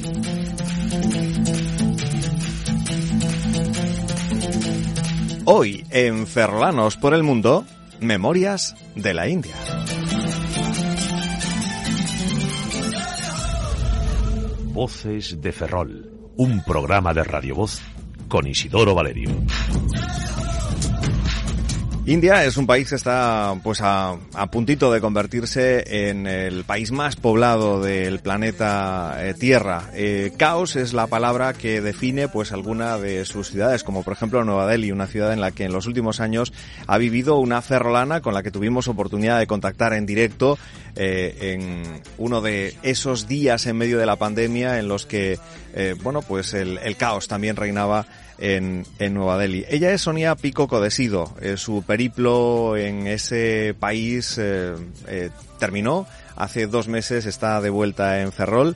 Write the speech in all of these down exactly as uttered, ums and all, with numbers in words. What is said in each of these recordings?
Hoy, en Ferrolanos por el Mundo, Memorias de la India. Voces de Ferrol, un programa de Radio Voz con Isidoro Valerio. India es un país que está pues a, a puntito de convertirse en el país más poblado del planeta eh, Tierra. Eh, caos es la palabra que define pues alguna de sus ciudades, como por ejemplo Nueva Delhi, una ciudad en la que en los últimos años ha vivido una ferrolana con la que tuvimos oportunidad de contactar en directo eh, en uno de esos días en medio de la pandemia en los que eh, bueno pues el, el caos también reinaba En, en Nueva Delhi. Ella es Sonia Pico Codesido. Eh, su periplo en ese país eh, eh, terminó. Hace dos meses está de vuelta en Ferrol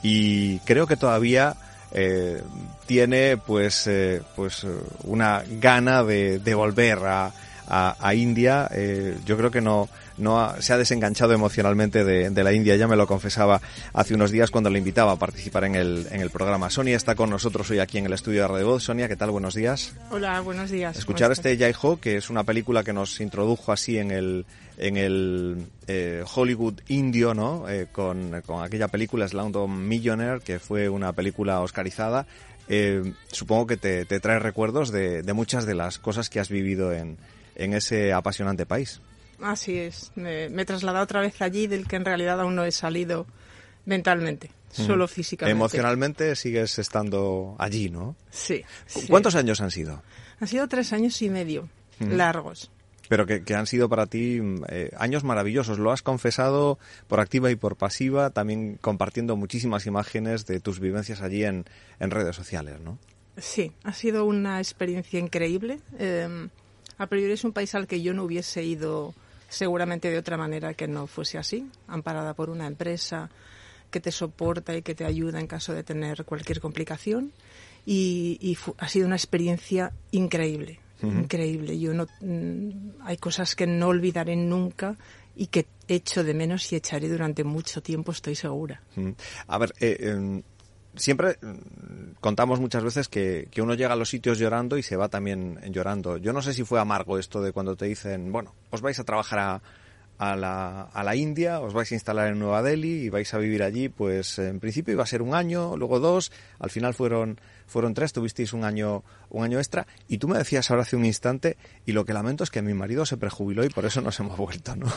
y creo que todavía eh, tiene pues eh, pues una gana de, de volver a, a, a India. Eh, yo creo que no no ha, se ha desenganchado emocionalmente de, de la India. Ya me lo confesaba hace unos días cuando le invitaba a participar en el en el programa. Sonia está con nosotros hoy aquí en el estudio de Radio Voz. Sonia, ¿qué tal? Buenos días. Hola, buenos días. Escuchar este Jai Ho, que es una película que nos introdujo así en el en el eh, Hollywood indio, ¿no? Eh, con, con aquella película Slumdog Millionaire, que fue una película oscarizada. Eh, supongo que te, te trae recuerdos de, de muchas de las cosas que has vivido en, en ese apasionante país. Así es, me, me he trasladado otra vez allí, del que en realidad aún no he salido mentalmente, mm. solo físicamente. Emocionalmente sigues estando allí, ¿no? Sí. ¿Cuántos sí. años han sido? Han sido tres años y medio, mm. largos. Pero que, que han sido para ti eh, años maravillosos. Lo has confesado por activa y por pasiva, también compartiendo muchísimas imágenes de tus vivencias allí en, en redes sociales, ¿no? Sí, ha sido una experiencia increíble. Eh, a priori es un país al que yo no hubiese ido seguramente de otra manera que no fuese así, amparada por una empresa que te soporta y que te ayuda en caso de tener cualquier complicación. Y, y fu- ha sido una experiencia increíble. Uh-huh. Increíble. Yo no, mm, hay cosas que no olvidaré nunca y que echo de menos y echaré durante mucho tiempo, estoy segura. Uh-huh. A ver, eh, eh, siempre contamos muchas veces que, que uno llega a los sitios llorando y se va también llorando. Yo no sé si fue amargo esto de cuando te dicen, bueno, os vais a trabajar a, a, la, a la India, os vais a instalar en Nueva Delhi y vais a vivir allí, pues en principio iba a ser un año, luego dos, al final fueron fueron tres, tuvisteis un año un año extra, y tú me decías ahora hace un instante, y lo que lamento es que mi marido se prejubiló y por eso nos hemos vuelto, ¿no?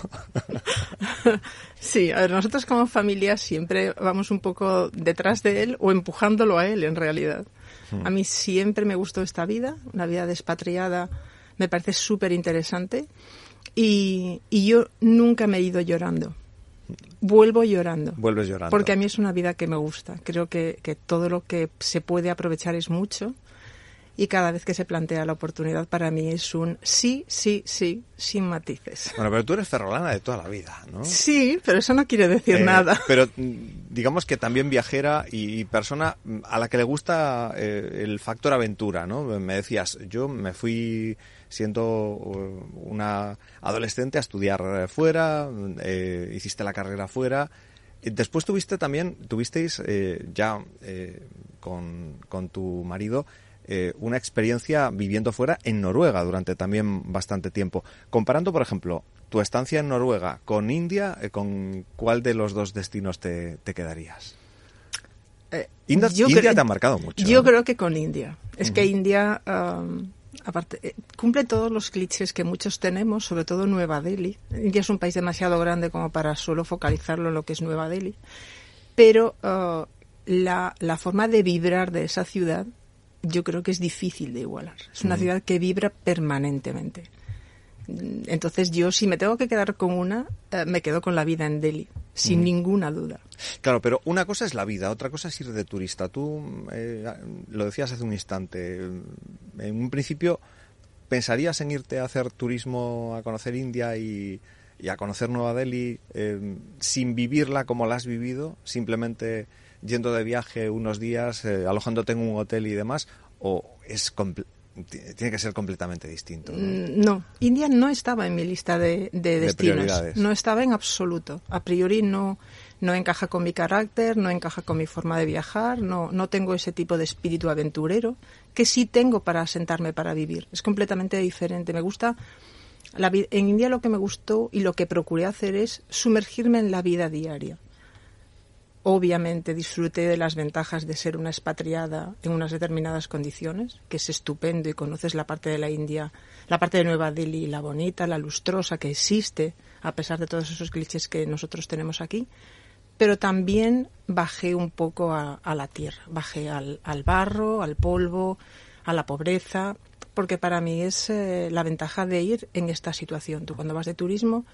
Sí, a ver, nosotros como familia siempre vamos un poco detrás de él o empujándolo a él, en realidad. Hmm. A mí siempre me gustó esta vida, una vida despatriada, me parece súper interesante, y, y yo nunca me he ido llorando. Vuelvo llorando. Vuelves llorando. Porque a mí es una vida que me gusta. Creo que, que todo lo que se puede aprovechar es mucho. Y cada vez que se plantea la oportunidad, para mí es un sí, sí, sí, sin matices. Bueno, pero tú eres ferrolana de toda la vida, ¿no? Sí, pero eso no quiere decir eh, nada. Pero digamos que también viajera y persona a la que le gusta eh, el factor aventura, ¿no? Me decías, yo me fui siendo una adolescente a estudiar fuera, eh, hiciste la carrera fuera. Después tuviste también, tuvisteis eh, ya eh, con, con tu marido eh, una experiencia viviendo fuera en Noruega durante también bastante tiempo. Comparando, por ejemplo, tu estancia en Noruega con India, eh, ¿con cuál de los dos destinos te, te quedarías? Eh, India India cre- te ha marcado mucho. Yo ¿no? creo que con India. Es uh-huh. que India... Um, aparte, eh, cumple todos los clichés que muchos tenemos, sobre todo Nueva Delhi. India es un país demasiado grande como para solo focalizarlo en lo que es Nueva Delhi. Pero uh, la, la forma de vibrar de esa ciudad yo creo que es difícil de igualar. Es una mm. ciudad que vibra permanentemente. Entonces yo, si me tengo que quedar con una, eh, me quedo con la vida en Delhi, sin mm. ninguna duda. Claro, pero una cosa es la vida, otra cosa es ir de turista. Tú eh, lo decías hace un instante. En un principio, ¿pensarías en irte a hacer turismo, a conocer India y, y a conocer Nueva Delhi eh, sin vivirla como la has vivido? Simplemente yendo de viaje unos días, eh, alojándote en un hotel y demás, ¿o es compl- tiene que ser completamente distinto, ¿no? No, India no estaba en mi lista de, de, de destinos. prioridades. No estaba en absoluto. A priori no, no encaja con mi carácter, no encaja con mi forma de viajar, no, no tengo ese tipo de espíritu aventurero que sí tengo para sentarme para vivir. Es completamente diferente. Me gusta... La vi- en India lo que me gustó y lo que procuré hacer es sumergirme en la vida diaria. Obviamente disfruté de las ventajas de ser una expatriada en unas determinadas condiciones, que es estupendo y conoces la parte de la India, la parte de Nueva Delhi, la bonita, la lustrosa que existe, a pesar de todos esos clichés que nosotros tenemos aquí. Pero también bajé un poco a, a la tierra, bajé al, al barro, al polvo, a la pobreza, porque para mí es eh, la ventaja de ir en esta situación. Tú cuando vas de turismo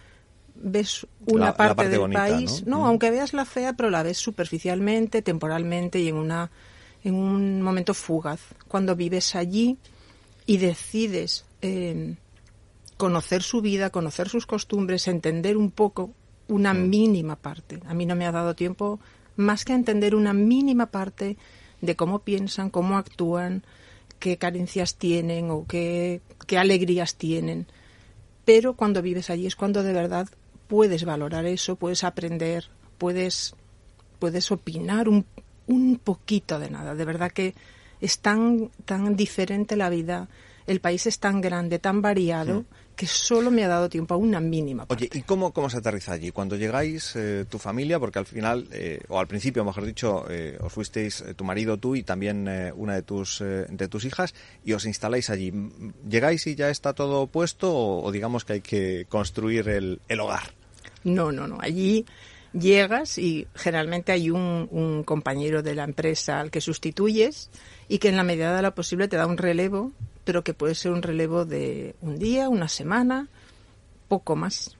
ves una la, parte, la parte del bonita, país, ¿no? no, Mm. aunque veas la fea, pero la ves superficialmente, temporalmente y en una en un momento fugaz. Cuando vives allí y decides eh, conocer su vida, conocer sus costumbres, entender un poco una mm. mínima parte. A mí no me ha dado tiempo más que a entender una mínima parte de cómo piensan, cómo actúan, qué carencias tienen o qué, qué alegrías tienen. Pero cuando vives allí es cuando de verdad puedes valorar eso, puedes aprender, puedes, puedes opinar un, un poquito de nada. De verdad que es tan, tan diferente la vida, el país es tan grande, tan variado, sí. que solo me ha dado tiempo a una mínima parte. Oye, ¿y cómo, cómo se aterriza allí? Cuando llegáis, eh, tu familia, porque al final, eh, o al principio, mejor dicho, eh, os fuisteis eh, tu marido, tú y también eh, una de tus eh, de tus hijas, y os instaláis allí. ¿Llegáis y ya está todo puesto o, o digamos que hay que construir el, el hogar? No, no, no. Allí llegas y generalmente hay un, un compañero de la empresa al que sustituyes y que en la medida de lo posible te da un relevo, pero que puede ser un relevo de un día, una semana, poco más.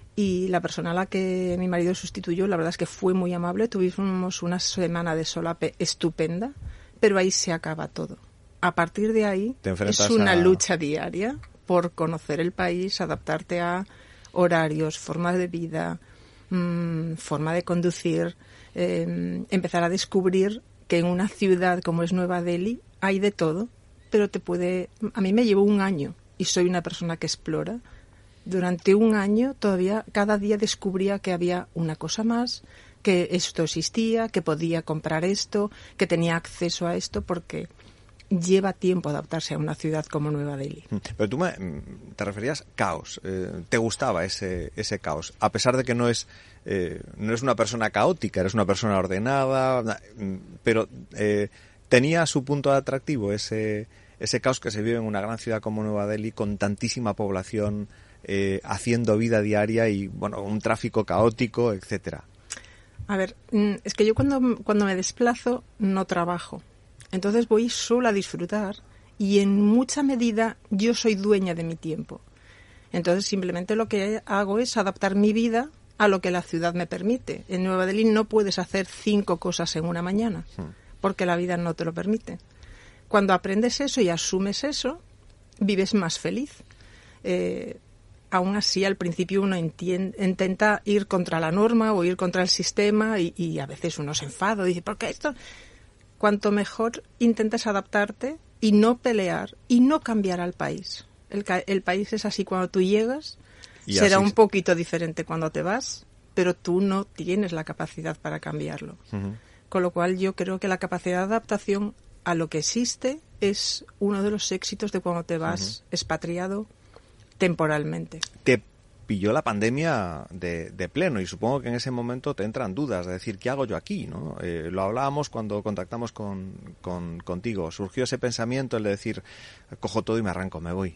Y la persona a la que mi marido sustituyó, la verdad es que fue muy amable. Tuvimos una semana de solape estupenda, pero ahí se acaba todo. A partir de ahí es una a... lucha diaria por conocer el país, adaptarte a horarios, formas de vida, mmm, forma de conducir, eh, empezar a descubrir que en una ciudad como es Nueva Delhi hay de todo, pero te puede... A mí me llevó un año y soy una persona que explora. Durante un año todavía cada día descubría que había una cosa más, que esto existía, que podía comprar esto, que tenía acceso a esto, porque lleva tiempo adaptarse a una ciudad como Nueva Delhi. Pero tú me, te referías caos, eh, te gustaba ese ese caos, a pesar de que no es eh, no es una persona caótica, eres una persona ordenada, pero eh, tenía su punto de atractivo ese ese caos que se vive en una gran ciudad como Nueva Delhi con tantísima población eh, haciendo vida diaria y bueno, un tráfico caótico, etcétera. A ver, es que yo cuando cuando me desplazo no trabajo. Entonces voy solo a disfrutar y en mucha medida yo soy dueña de mi tiempo. Entonces simplemente lo que hago es adaptar mi vida a lo que la ciudad me permite. En Nueva Delhi no puedes hacer cinco cosas en una mañana porque la vida no te lo permite. Cuando aprendes eso y asumes eso, vives más feliz. Eh, aún así, al principio uno entiende, intenta ir contra la norma o ir contra el sistema y, y a veces uno se enfada y dice, ¿por qué esto...? Cuanto mejor intentes adaptarte y no pelear y no cambiar al país. El, el país es así cuando tú llegas, y será un poquito diferente cuando te vas, pero tú no tienes la capacidad para cambiarlo. Uh-huh. Con lo cual yo creo que la capacidad de adaptación a lo que existe es uno de los éxitos de cuando te vas uh-huh. expatriado temporalmente. Te pilló la pandemia de, de pleno y supongo que en ese momento te entran dudas de decir, ¿qué hago yo aquí? ¿No? Eh, lo hablábamos cuando contactamos con, con, contigo. Surgió ese pensamiento, el de decir, cojo todo y me arranco, me voy.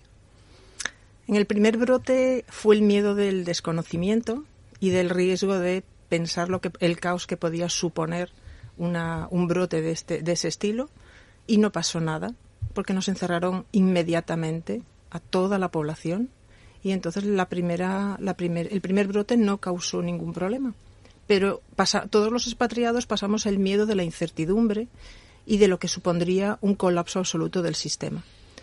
En el primer brote fue el miedo del desconocimiento y del riesgo de pensar lo que el caos que podía suponer una, un brote de, este, de ese estilo, y no pasó nada, porque nos encerraron inmediatamente a toda la población. Y entonces la primera, la primer, el primer brote no causó ningún problema. Pero pasa, todos los expatriados pasamos el miedo de la incertidumbre y de lo que supondría un colapso absoluto del sistema.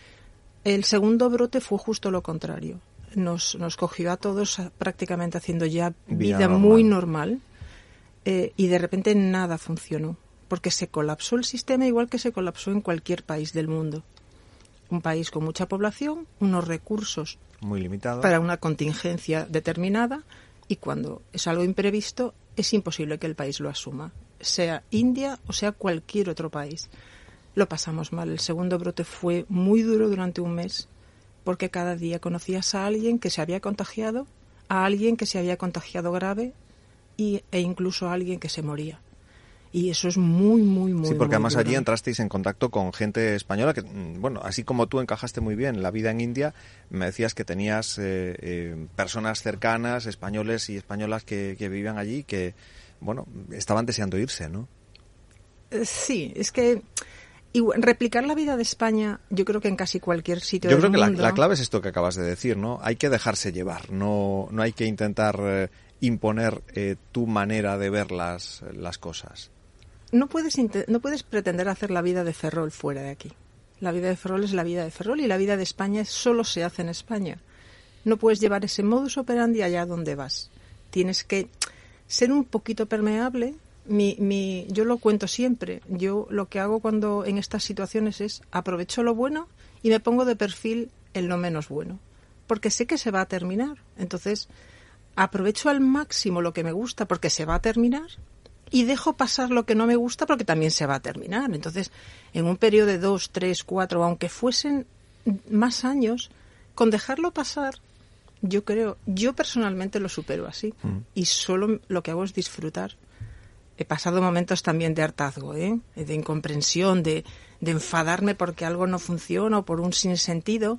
El segundo brote fue justo lo contrario. Nos, nos cogió a todos prácticamente haciendo ya vida, vida normal. muy normal eh, y de repente nada funcionó, porque se colapsó el sistema igual que se colapsó en cualquier país del mundo. un país con mucha población, unos recursos muy limitados para una contingencia determinada, y cuando es algo imprevisto es imposible que el país lo asuma, sea India o sea cualquier otro país. Lo pasamos mal. El segundo brote fue muy duro durante un mes, porque cada día conocías a alguien que se había contagiado, a alguien que se había contagiado grave y, e incluso a alguien que se moría. Y eso es muy, muy, muy Sí, porque muy además duro. allí entrasteis en contacto con gente española que, bueno, así como tú encajaste muy bien en la vida en India, me decías que tenías eh, eh, personas cercanas, españoles y españolas que, que vivían allí, que, bueno, estaban deseando irse, ¿no? Eh, Sí, es que igual, replicar la vida de España, yo creo que en casi cualquier sitio Yo del creo que la, mundo... la clave es esto que acabas de decir, ¿no? Hay que dejarse llevar, no, no hay que intentar eh, imponer eh, tu manera de ver las, las cosas. No puedes, no puedes pretender hacer la vida de Ferrol fuera de aquí. La vida de Ferrol es la vida de Ferrol y la vida de España solo se hace en España. No puedes llevar ese modus operandi allá donde vas. Tienes que ser un poquito permeable. Mi, mi, yo lo cuento siempre. Yo lo que hago cuando en estas situaciones es aprovecho lo bueno y me pongo de perfil en lo menos bueno. Porque sé que se va a terminar. Entonces, aprovecho al máximo lo que me gusta porque se va a terminar. Y dejo pasar lo que no me gusta porque también se va a terminar. Entonces, en un periodo de dos, tres, cuatro, aunque fuesen más años, con dejarlo pasar, yo creo, yo personalmente lo supero así. Mm. Y solo lo que hago es disfrutar. He pasado momentos también de hartazgo, ¿eh? De incomprensión, de, de enfadarme porque algo no funciona o por un sinsentido.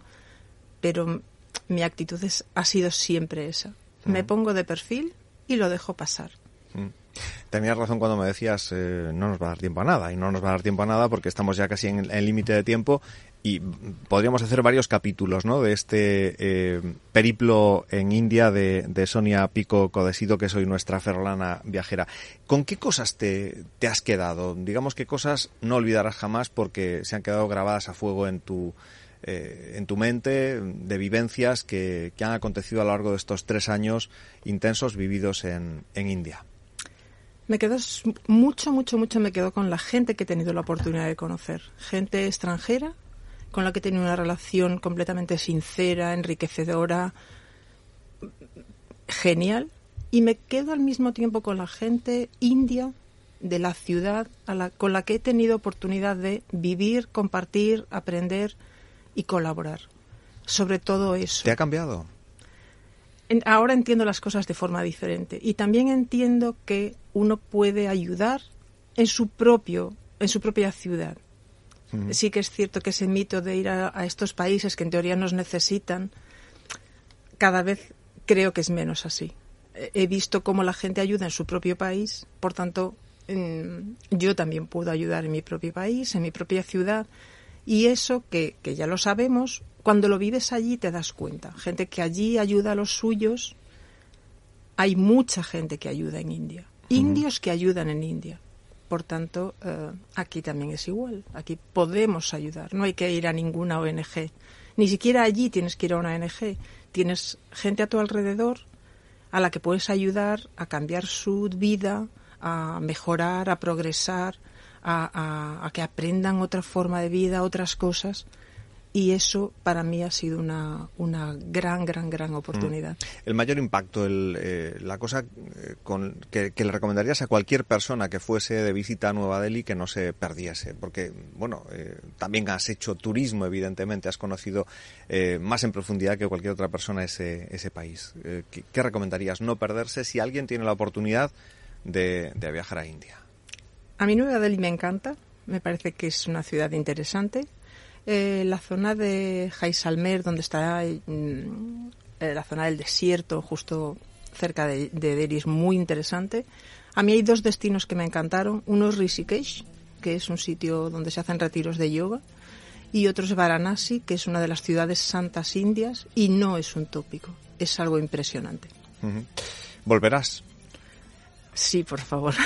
Pero mi actitud es, ha sido siempre esa. Mm. Me pongo de perfil y lo dejo pasar. Mm. Tenías razón cuando me decías eh, no nos va a dar tiempo a nada, y no nos va a dar tiempo a nada porque estamos ya casi en el límite de tiempo y podríamos hacer varios capítulos, ¿no?, de este eh, periplo en India de, de Sonia Pico Codesido, que soy nuestra ferrolana viajera. ¿Con qué cosas te, te has quedado? Digamos, ¿qué cosas no olvidarás jamás porque se han quedado grabadas a fuego en tu eh, en tu mente, de vivencias que, que han acontecido a lo largo de estos tres años intensos vividos en, en India? Me quedo mucho, mucho, mucho me quedo con la gente que he tenido la oportunidad de conocer. Gente extranjera con la que he tenido una relación completamente sincera, enriquecedora, genial. Y me quedo al mismo tiempo con la gente india de la ciudad a la, con la que he tenido oportunidad de vivir, compartir, aprender y colaborar. Sobre todo eso. ¿Te ha cambiado? Ahora entiendo las cosas de forma diferente y también entiendo que uno puede ayudar en su propio, en su propia ciudad. Mm. Sí que es cierto que ese mito de ir a, a estos países que en teoría nos necesitan, cada vez creo que es menos así. He visto cómo la gente ayuda en su propio país, por tanto, mmm, yo también puedo ayudar en mi propio país, en mi propia ciudad, y eso que, que ya lo sabemos. Cuando lo vives allí te das cuenta. Gente que allí ayuda a los suyos. Hay mucha gente que ayuda en India. Uh-huh. Indios que ayudan en India. Por tanto, eh, aquí también es igual. Aquí podemos ayudar. No hay que ir a ninguna O N Ge. Ni siquiera allí tienes que ir a una O N Ge. Tienes gente a tu alrededor a la que puedes ayudar a cambiar su vida, a mejorar, a progresar, a, a, a que aprendan otra forma de vida, otras cosas. Y eso para mí ha sido una, una gran, gran, gran oportunidad. Mm. El mayor impacto, el, eh, la cosa eh, con, que, que le recomendarías a cualquier persona que fuese de visita a Nueva Delhi que no se perdiese, porque, bueno, eh, también has hecho turismo, evidentemente, has conocido eh, más en profundidad que cualquier otra persona ese, ese país. Eh, ¿qué, ¿Qué recomendarías no perderse si alguien tiene la oportunidad de, de viajar a India? A mí Nueva Delhi me encanta, me parece que es una ciudad interesante. Eh, la zona de Jaisalmer, donde está eh, la zona del desierto, justo cerca de, de Delhi, es muy interesante. A mí hay dos destinos que me encantaron. Uno es Rishikesh, que es un sitio donde se hacen retiros de yoga, y otro es Varanasi, que es una de las ciudades santas indias, y no es un tópico, es algo impresionante. Uh-huh. ¿Volverás? Sí, por favor.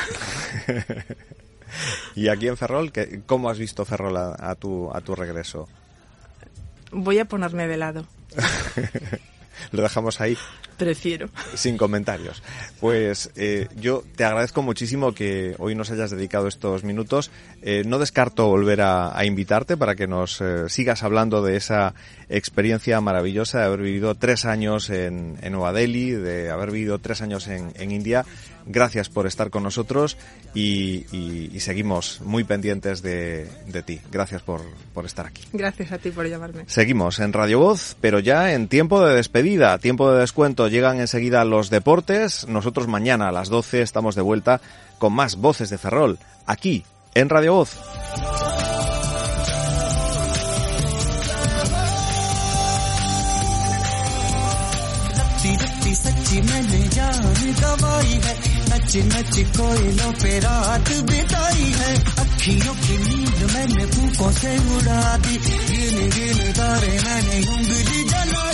¿Y aquí en Ferrol, cómo has visto Ferrol a, a, tu, a tu regreso? Voy a ponerme de lado. Lo dejamos ahí. Prefiero. Sin comentarios. Pues eh, yo te agradezco muchísimo que hoy nos hayas dedicado estos minutos. Eh, no descarto volver a, a invitarte para que nos eh, sigas hablando de esa experiencia maravillosa de haber vivido tres años en, en Nueva Delhi, de haber vivido tres años en, en India. Gracias por estar con nosotros y, y, y seguimos muy pendientes de, de ti. Gracias por, por estar aquí. Gracias a ti por llamarme. Seguimos en Radio Voz, pero ya en tiempo de despedida, tiempo de descuento. Llegan enseguida los deportes. Nosotros mañana a las doce estamos de vuelta con más Voces de Ferrol, aquí en Radio Voz. सच्ची मैंने जान गवाई है नच नच कोयलों पे रात बिताई है अखियों की नींद मैंने फूकों से उड़ा दी गिन गिन तारे मैंने उंगली जला